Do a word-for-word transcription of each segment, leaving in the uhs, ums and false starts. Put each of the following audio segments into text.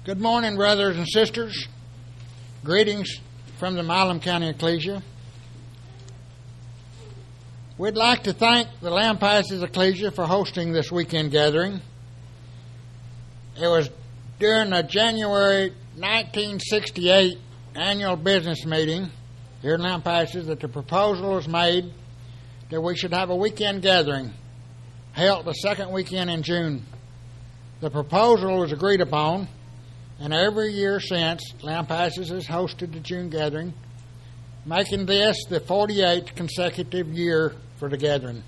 Good morning, brothers and sisters. Greetings from the Milam County Ecclesia. We'd like to thank the Lampasas Ecclesia for hosting this weekend gathering. It was during the January nineteen sixty-eight annual business meeting here in Lampasas that the proposal was made that we should have a weekend gathering held the second weekend in June. The proposal was agreed upon, and every year since, Lampasas has hosted the June gathering, making this the forty-eighth consecutive year for the gathering.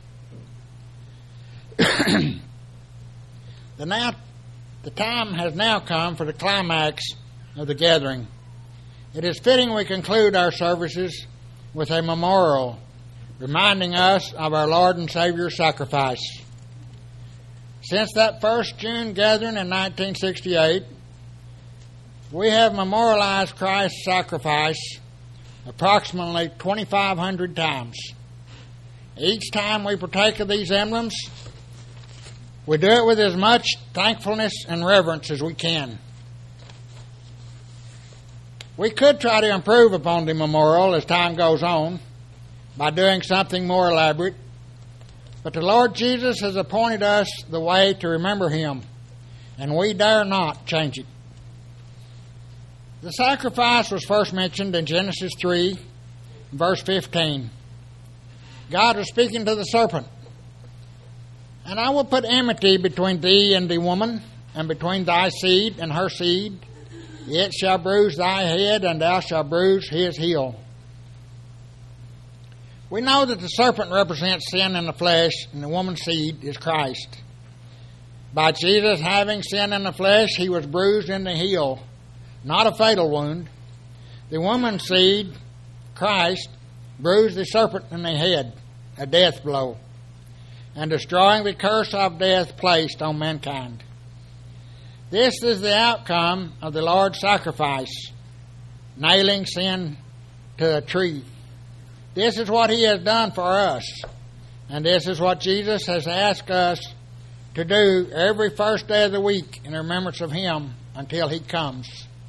the, now, the time has now come for the climax of the gathering. It is fitting we conclude our services with a memorial reminding us of our Lord and Savior's sacrifice. Since that first June gathering in nineteen sixty-eight, we have memorialized Christ's sacrifice approximately twenty-five hundred times. Each time we partake of these emblems, we do it with as much thankfulness and reverence as we can. We could try to improve upon the memorial as time goes on by doing something more elaborate, but the Lord Jesus has appointed us the way to remember Him, and we dare not change it. The sacrifice was first mentioned in Genesis three, verse fifteen. God was speaking to the serpent, "And I will put enmity between thee and the woman, and between thy seed and her seed. It shall bruise thy head, and thou shalt bruise his heel." We know that the serpent represents sin in the flesh, and the woman's seed is Christ. By Jesus having sin in the flesh, He was bruised in the heel, not a fatal wound. The woman's seed, Christ, bruised the serpent in the head, a death blow, and destroying the curse of death placed on mankind. This is the outcome of the Lord's sacrifice, nailing sin to a tree. This is what He has done for us, and this is what Jesus has asked us to do every first day of the week in remembrance of Him until He comes.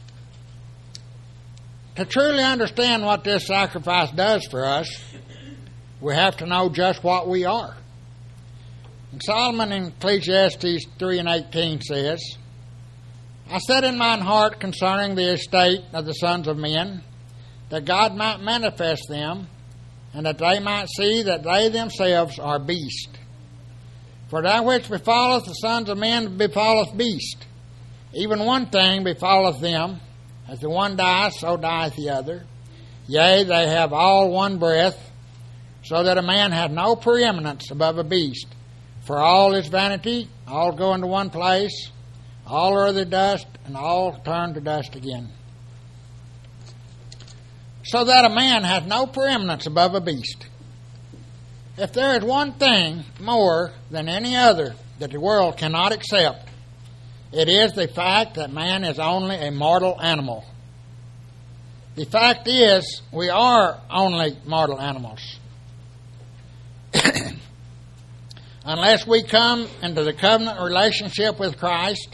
To truly understand what this sacrifice does for us, we have to know just what we are. And Solomon in Ecclesiastes three and eighteen says, "I said in mine heart concerning the estate of the sons of men, that God might manifest them, and that they might see that they themselves are beasts. For that which befalleth the sons of men befalleth beasts. Even one thing befalleth them, as the one dieth, so dieth the other. Yea, they have all one breath, so that a man hath no preeminence above a beast. For all is vanity, all go into one place, all are the dust, and all turn to dust again. So that a man hath no preeminence above a beast. If there is one thing more than any other that the world cannot accept, it is the fact that man is only a mortal animal. The fact is, we are only mortal animals. Unless we come into the covenant relationship with Christ,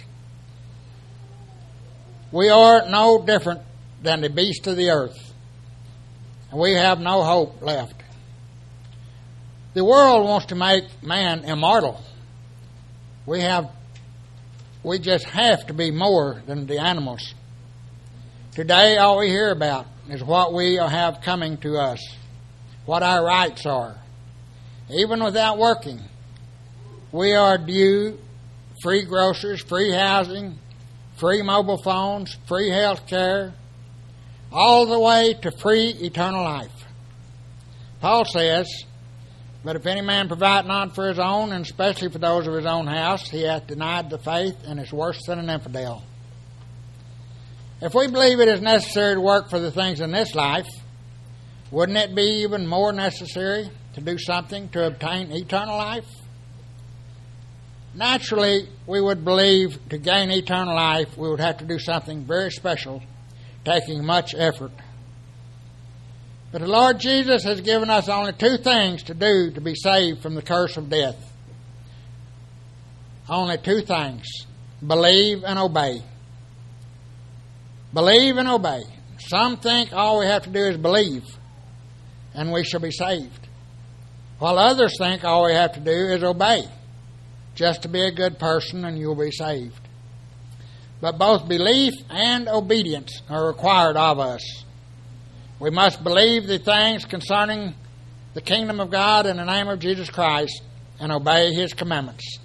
we are no different than the beasts of the earth. And we have no hope left. The world wants to make man immortal. We have, we just have to be more than the animals. Today, all we hear about is what we have coming to us, what our rights are. Even without working, we are due free groceries, free housing, free mobile phones, free health care, all the way to free eternal life. Paul says, "But if any man provide not for his own, and especially for those of his own house, he hath denied the faith and is worse than an infidel." If we believe it is necessary to work for the things in this life, wouldn't it be even more necessary to do something to obtain eternal life? Naturally, we would believe to gain eternal life, we would have to do something very special, taking much effort. But the Lord Jesus has given us only two things to do to be saved from the curse of death. Only two things: believe and obey. Believe and obey. Some think all we have to do is believe and we shall be saved, while others think all we have to do is obey, just to be a good person and you'll be saved. But both belief and obedience are required of us. We must believe the things concerning the kingdom of God in the name of Jesus Christ and obey His commandments.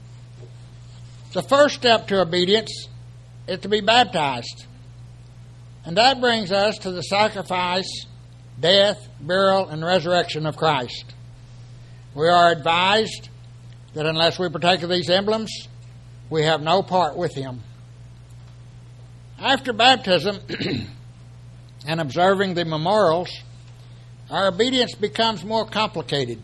The first step to obedience is to be baptized. And that brings us to the sacrifice, death, burial, and resurrection of Christ. We are advised that unless we partake of these emblems, we have no part with Him. After baptism and observing the memorials, our obedience becomes more complicated.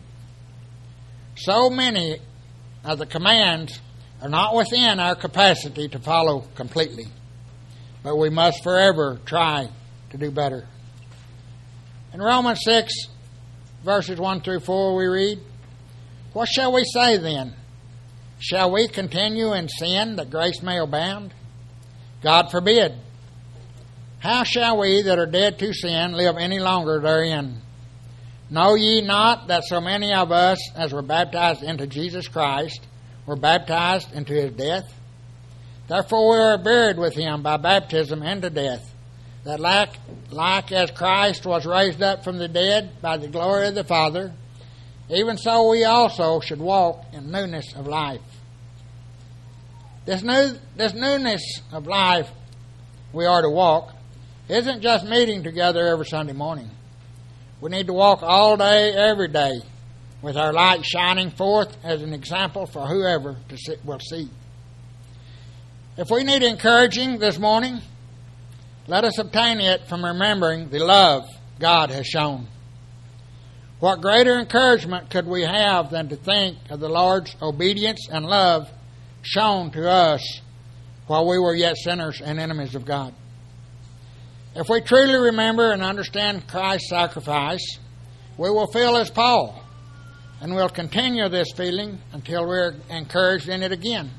So many of the commands are not within our capacity to follow completely, but we must forever try to do better. In Romans six, verses one through four, we read, "What shall we say then? Shall we continue in sin that grace may abound? God forbid. How shall we that are dead to sin live any longer therein? Know ye not that so many of us as were baptized into Jesus Christ were baptized into His death? Therefore we are buried with Him by baptism into death, that like, like as Christ was raised up from the dead by the glory of the Father, even so we also should walk in newness of life." This new, this newness of life we are to walk isn't just meeting together every Sunday morning. We need to walk all day, every day, with our light shining forth as an example for whoever to see, will see. If we need encouraging this morning, let us obtain it from remembering the love God has shown. What greater encouragement could we have than to think of the Lord's obedience and love shown to us while we were yet sinners and enemies of God? If we truly remember and understand Christ's sacrifice, we will feel as Paul, and we'll continue this feeling until we're encouraged in it again.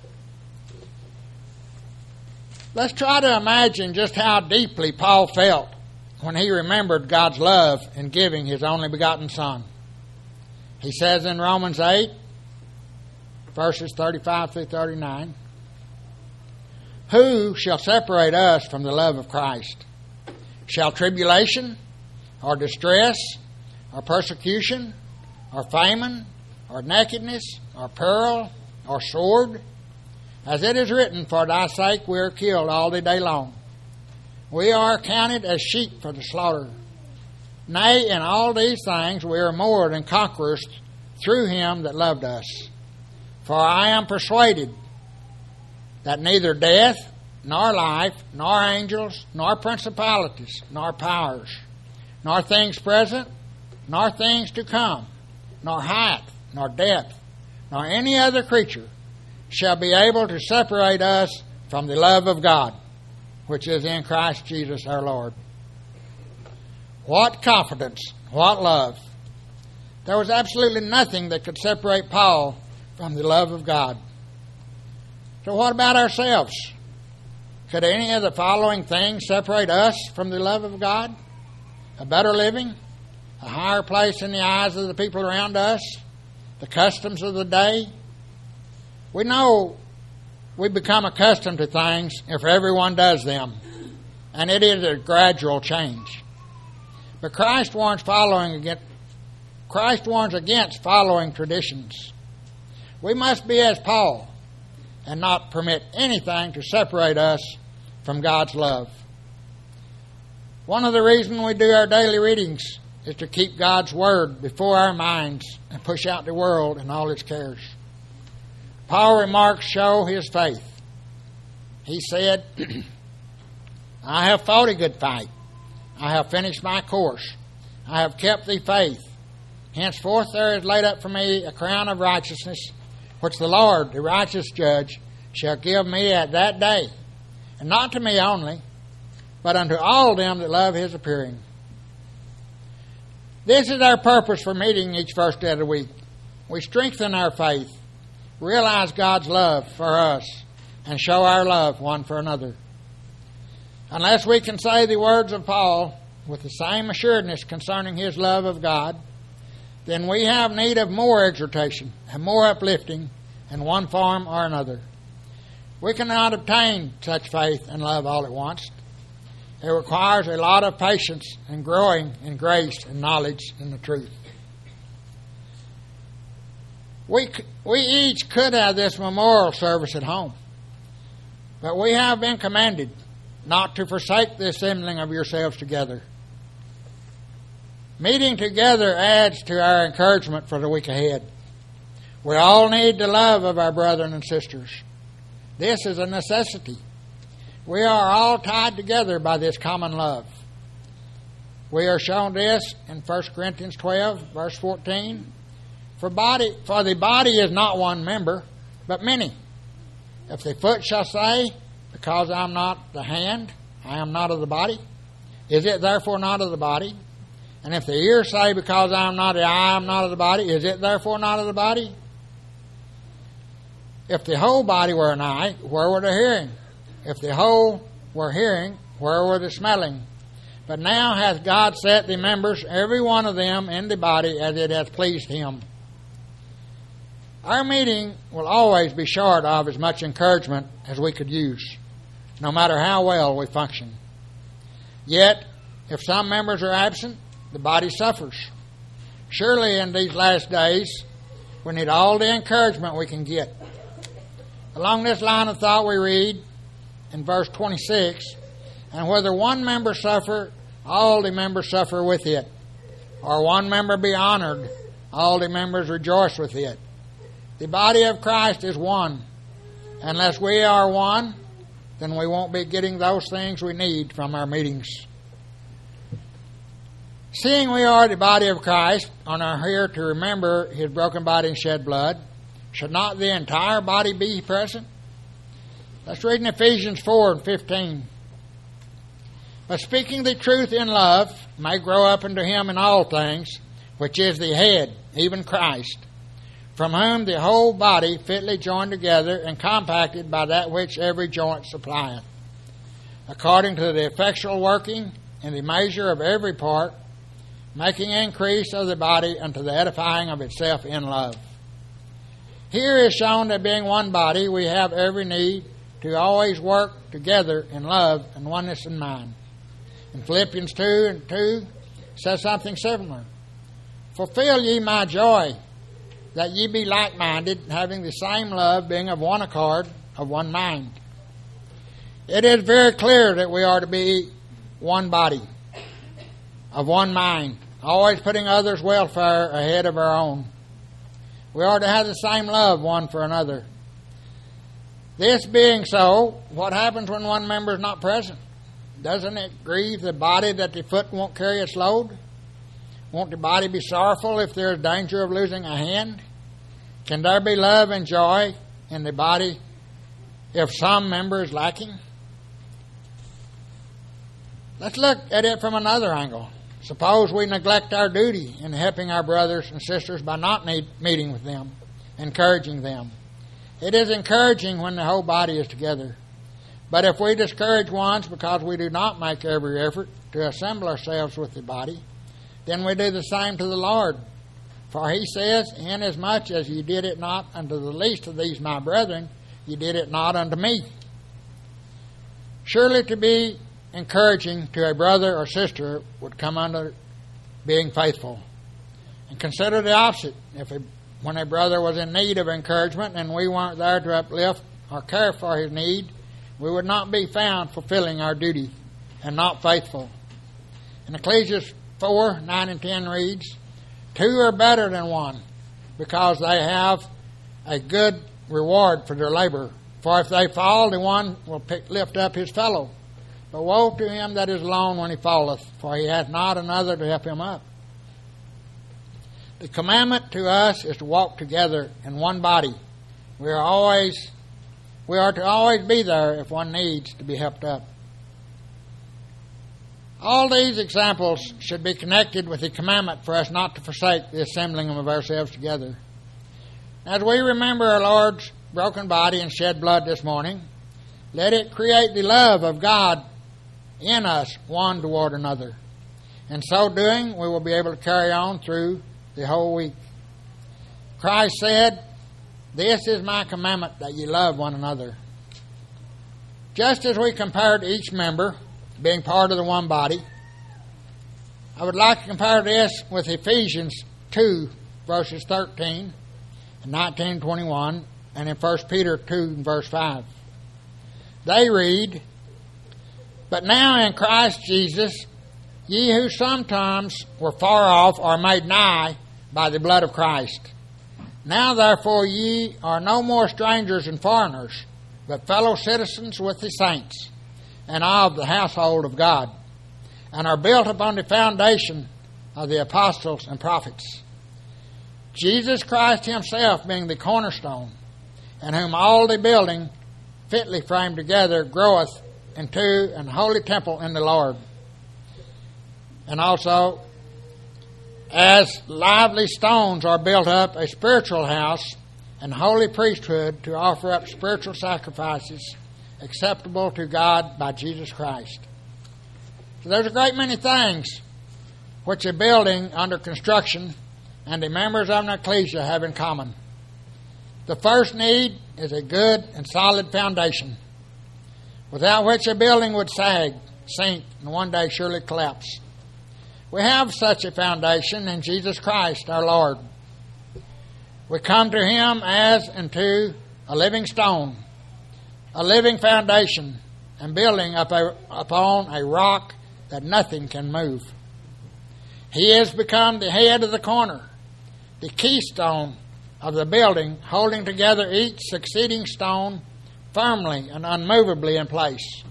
Let's try to imagine just how deeply Paul felt when he remembered God's love in giving His only begotten Son. He says in Romans eight, verses thirty-five through thirty-nine, "Who shall separate us from the love of Christ? Shall tribulation, or distress, or persecution, or famine, or nakedness, or peril, or sword? As it is written, for thy sake we are killed all the day long. We are counted as sheep for the slaughter. Nay, in all these things we are more than conquerors through Him that loved us. For I am persuaded that neither death, nor life, nor angels, nor principalities, nor powers, nor things present, nor things to come, nor height, nor depth, nor any other creature shall be able to separate us from the love of God, which is in Christ Jesus our Lord." What confidence, what love. There was absolutely nothing that could separate Paul from the love of God. So what about ourselves? Could any of the following things separate us from the love of God? A better living? A higher place in the eyes of the people around us? The customs of the day? We know we become accustomed to things if everyone does them, and it is a gradual change. But Christ warns following against, Christ warns against following traditions. We must be as Paul and not permit anything to separate us from God's love. One of the reasons we do our daily readings is to keep God's Word before our minds and push out the world and all its cares. Paul's remarks show his faith. He said, "I have fought a good fight. I have finished my course. I have kept the faith. Henceforth there is laid up for me a crown of righteousness, which the Lord, the righteous judge, shall give me at that day. And not to me only, but unto all them that love His appearing." This is our purpose for meeting each first day of the week. We strengthen our faith, realize God's love for us, and show our love one for another. Unless we can say the words of Paul with the same assuredness concerning his love of God, then we have need of more exhortation and more uplifting in one form or another. We cannot obtain such faith and love all at once. It requires a lot of patience and growing in grace and knowledge in the truth. We, we each could have this memorial service at home, but we have been commanded not to forsake the assembling of yourselves together. Meeting together adds to our encouragement for the week ahead. We all need the love of our brethren and sisters. This is a necessity. We are all tied together by this common love. We are shown this in First Corinthians twelve, verse fourteen. For body, for the body is not one member, but many. If the foot shall say, because I am not the hand, I am not of the body, is it therefore not of the body? And if the ear say, because I am not the eye, I am not of the body, is it therefore not of the body? If the whole body were an eye, where were the hearing? If the whole were hearing, where were the smelling? But now hath God set the members, every one of them, in the body as it hath pleased him. Our meeting will always be short of as much encouragement as we could use, no matter how well we function. Yet, if some members are absent, the body suffers. Surely in these last days, we need all the encouragement we can get. Along this line of thought we read in verse twenty-six, and whether one member suffer, all the members suffer with it. Or one member be honored, all the members rejoice with it. The body of Christ is one. Unless we are one, then we won't be getting those things we need from our meetings. Seeing we are the body of Christ and are here to remember his broken body and shed blood, should not the entire body be present? Let's read in Ephesians four and fifteen. But speaking the truth in love may grow up into him in all things, which is the head, even Christ, from whom the whole body fitly joined together and compacted by that which every joint supplieth, according to the effectual working in the measure of every part, making increase of the body unto the edifying of itself in love. Here is shown that being one body, we have every need to always work together in love and oneness in mind. In Philippians two and two says something similar. Fulfill ye my joy, that ye be like-minded, having the same love, being of one accord, of one mind. It is very clear that we are to be one body, of one mind, always putting others' welfare ahead of our own. We are to have the same love one for another. This being so, what happens when one member is not present? Doesn't it grieve the body that the foot won't carry its load? Won't the body be sorrowful if there is danger of losing a hand? Can there be love and joy in the body if some member is lacking? Let's look at it from another angle. Suppose we neglect our duty in helping our brothers and sisters by not need, meeting with them, encouraging them. It is encouraging when the whole body is together. But if we discourage ones because we do not make every effort to assemble ourselves with the body, then we do the same to the Lord. For he says, inasmuch as ye did it not unto the least of these my brethren, ye did it not unto me. Surely to be encouraging to a brother or sister would come under being faithful. And consider the opposite. If a, when a brother was in need of encouragement and we weren't there to uplift or care for his need, we would not be found fulfilling our duty and not faithful. In Ecclesiastes four, nine and ten reads, two are better than one, because they have a good reward for their labor. For if they fall, the one will pick, lift up his fellow. But woe to him that is alone when he falleth, for he hath not another to help him up. The commandment to us is to walk together in one body. We are always, we are to always be there if one needs to be helped up. All these examples should be connected with the commandment for us not to forsake the assembling of ourselves together. As we remember our Lord's broken body and shed blood this morning, let it create the love of God in us one toward another. In so doing, we will be able to carry on through the whole week. Christ said, "This is my commandment, that ye love one another." Just as we compared each member being part of the one body, I would like to compare this with Ephesians two, verses thirteen and nineteen, twenty-one, and in First Peter two, verse five. They read, "But now in Christ Jesus, ye who sometimes were far off are made nigh by the blood of Christ. Now therefore ye are no more strangers and foreigners, but fellow citizens with the saints, and of the household of God, and are built upon the foundation of the apostles and prophets, Jesus Christ himself being the cornerstone, in whom all the building fitly framed together groweth into an holy temple in the Lord. And also, as lively stones are built up a spiritual house and holy priesthood to offer up spiritual sacrifices acceptable to God by Jesus Christ." So there's a great many things which a building under construction and the members of an ecclesia have in common. The first need is a good and solid foundation, without which a building would sag, sink, and one day surely collapse. We have such a foundation in Jesus Christ our Lord. We come to Him as into a living stone, a living foundation, and building up a, upon a rock that nothing can move. He has become the head of the corner, the keystone of the building, holding together each succeeding stone firmly and unmovably in place.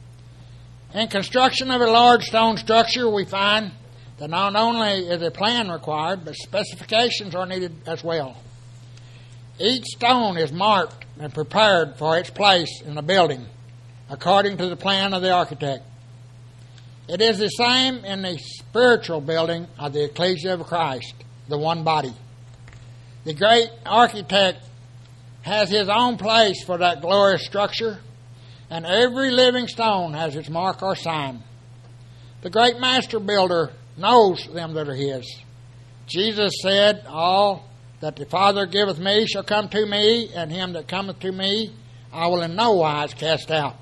In construction of a large stone structure, we find that not only is a plan required, but specifications are needed as well. Each stone is marked and prepared for its place in the building, according to the plan of the architect. It is the same in the spiritual building of the ecclesia of Christ, the one body. The great architect has his own place for that glorious structure, and every living stone has its mark or sign. The great master builder knows them that are his. Jesus said, "All that the Father giveth me shall come to me, and him that cometh to me I will in no wise cast out.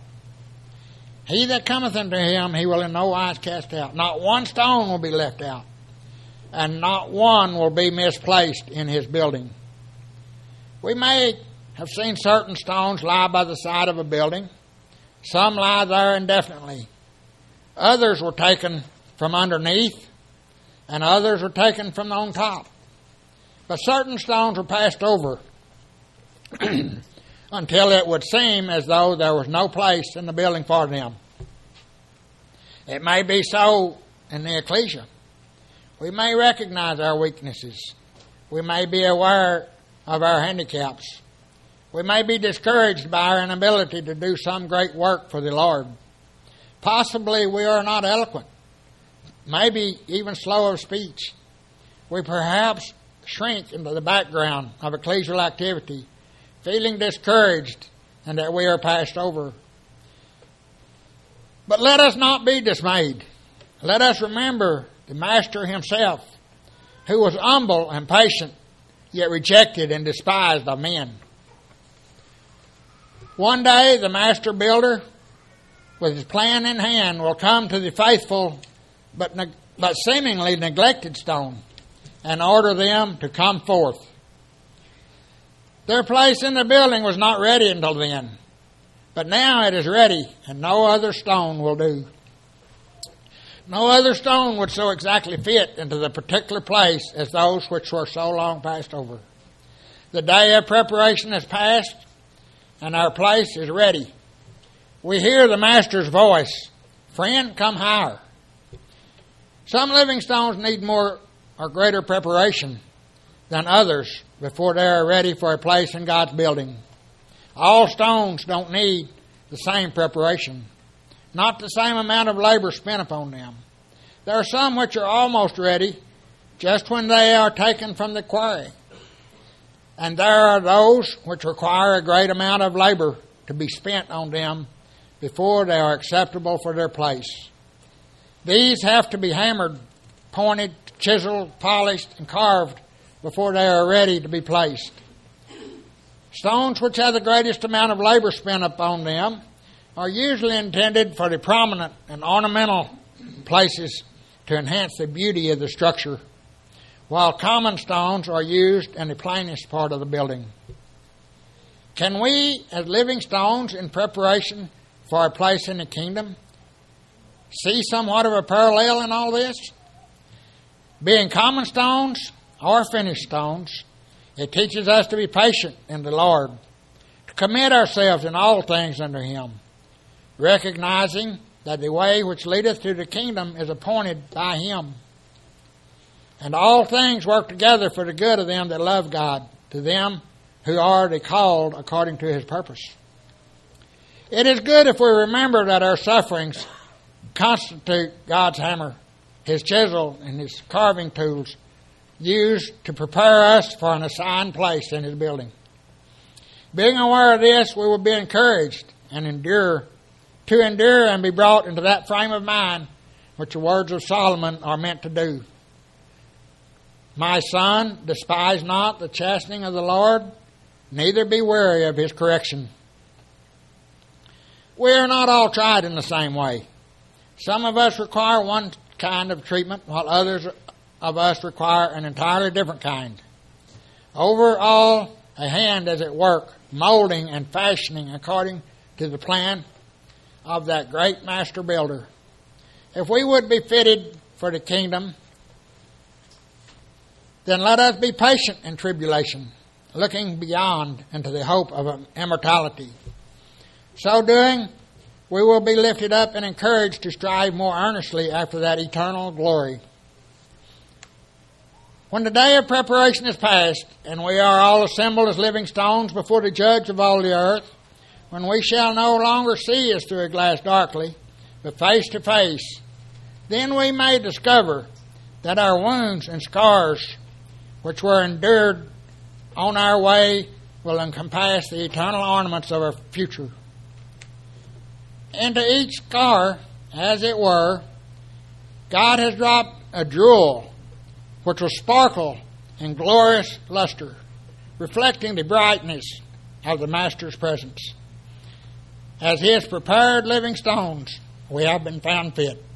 He that cometh unto him he will in no wise cast out." Not one stone will be left out, and not one will be misplaced in his building. We may have seen certain stones lie by the side of a building. Some lie there indefinitely. Others were taken from underneath, and others were taken from on top. But certain stones were passed over until it would seem as though there was no place in the building for them. It may be so in the ecclesia. We may recognize our weaknesses. We may be aware of our handicaps. We may be discouraged by our inability to do some great work for the Lord. Possibly we are not eloquent, maybe even slow of speech. We perhaps shrink into the background of ecclesial activity, feeling discouraged and that we are passed over. But let us not be dismayed. Let us remember the Master himself, who was humble and patient, yet rejected and despised of men. One day the master builder, with his plan in hand, will come to the faithful but, ne- but seemingly neglected stone and order them to come forth. Their place in the building was not ready until then, but now it is ready, and no other stone will do. No other stone would so exactly fit into the particular place as those which were so long passed over. The day of preparation has passed, and our place is ready. We hear the Master's voice, "Friend, come higher." Some living stones need more or greater preparation than others before they are ready for a place in God's building. All stones don't need the same preparation, not the same amount of labor spent upon them. There are some which are almost ready just when they are taken from the quarry. And there are those which require a great amount of labor to be spent on them before they are acceptable for their place. These have to be hammered, pointed, chiseled, polished, and carved before they are ready to be placed. Stones which have the greatest amount of labor spent upon them are usually intended for the prominent and ornamental places to enhance the beauty of the structure, while common stones are used in the plainest part of the building. Can we, as living stones in preparation for our place in the kingdom, see somewhat of a parallel in all this? Being common stones or finished stones, it teaches us to be patient in the Lord, to commit ourselves in all things unto Him, recognizing that the way which leadeth to the kingdom is appointed by Him. And all things work together for the good of them that love God, to them who are the called according to His purpose. It is good if we remember that our sufferings constitute God's hammer, His chisel, and His carving tools used to prepare us for an assigned place in His building. Being aware of this, we will be encouraged and endure, to endure and be brought into that frame of mind which the words of Solomon are meant to do. My son, despise not the chastening of the Lord, neither be weary of His correction. We are not all tried in the same way. Some of us require one kind of treatment, while others of us require an entirely different kind. Overall, a hand is at work, molding and fashioning according to the plan of that great master builder. If we would be fitted for the kingdom, then let us be patient in tribulation, looking beyond into the hope of immortality. So doing, we will be lifted up and encouraged to strive more earnestly after that eternal glory. When the day of preparation is past, and we are all assembled as living stones before the Judge of all the earth, when we shall no longer see as through a glass darkly, but face to face, then we may discover that our wounds and scars, which were endured on our way, will encompass the eternal ornaments of our future. Into each scar, as it were, God has dropped a jewel which will sparkle in glorious luster, reflecting the brightness of the Master's presence. As His prepared living stones, we have been found fit.